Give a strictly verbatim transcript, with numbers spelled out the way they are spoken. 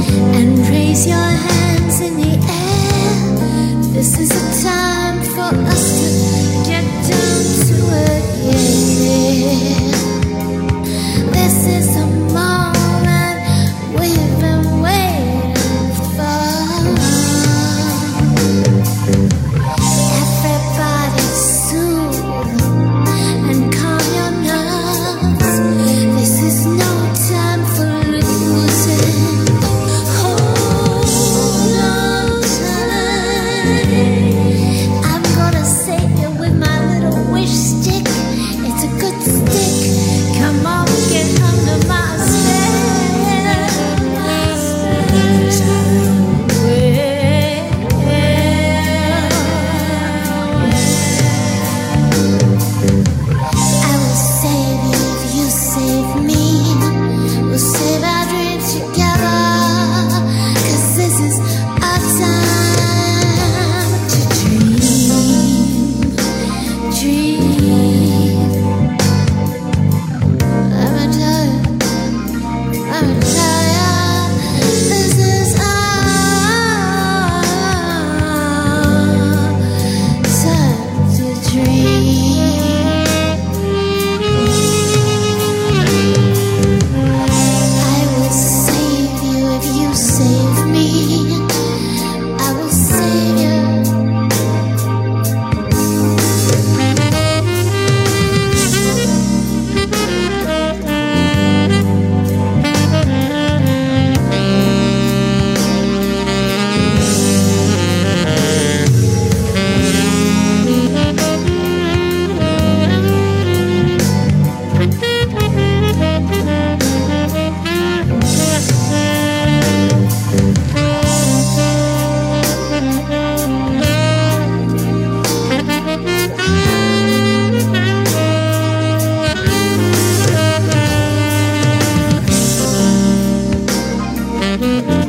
and raise your hands in the air. This is a time for us to get down to it, yeah. This is a moment we've been waiting for. Everybody soothe and calm your nerves. This is no time for losing. Hold on tight. I'm gonna save you with my little wish stick. It's a good stick. Come on, get under my I will save you if you save me. We'll save our dreams together. 'Cause this is our time to dream. Dream. Let me tell you, let me tell ya, this is our time to dream. I will save you if you save me. I will save you. Thank you.